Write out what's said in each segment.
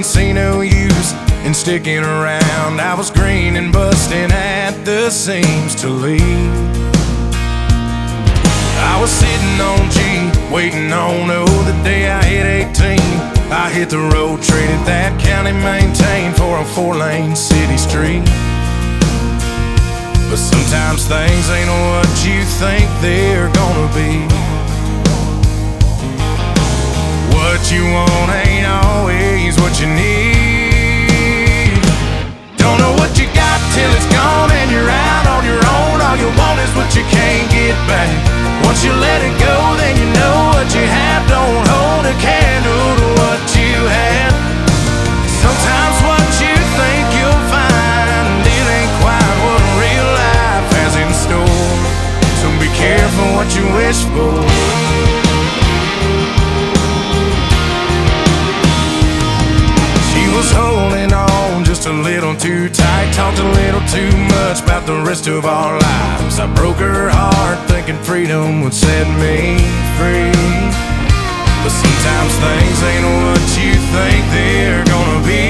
didn't see no use in sticking around. I was green and busting at the seams to leave. I was sitting on G, waiting on the day I hit 18. I hit the road, traded that county maintained for a 4-lane city street. But sometimes things ain't what you think they're gonna be. What you want ain't always what you need. Don't know what you got till it's gone and you're out on your own. All you want is what you can't get back. Once you let it go, then you know what you have. Don't hold a candle to what you had. Sometimes what you think you'll find, it ain't quite what real life has in store. So be careful what you wish for. She was holding on just a little too tight, talked a little too much about the rest of our lives. I broke her heart thinking freedom would set me free. But sometimes things ain't what you think they're gonna be.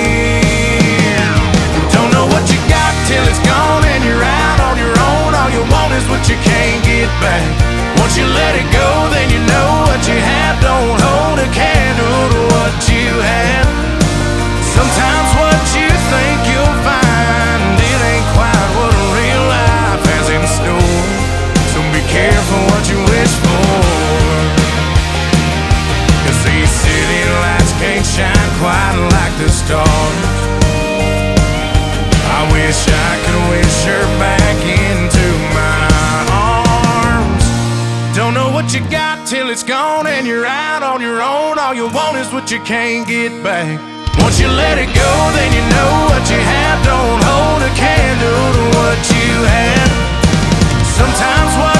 Don't know what you got till it's gone and you're out on your own. All you want is what you can't get back. Once you let it go, then you know what you have. Don't hold a candle to what you had. Sometimes what you think you'll find, it ain't quite what real life has in store. So be careful what you wish for, 'cause these city lights can't shine quite like the stars. I wish I could wish her back into my arms. Don't know what you got till it's gone and you're out on your own. All you want is what you can't get back. Once you let it go, then you know what you have. Don't hold a candle to what you had. Sometimes what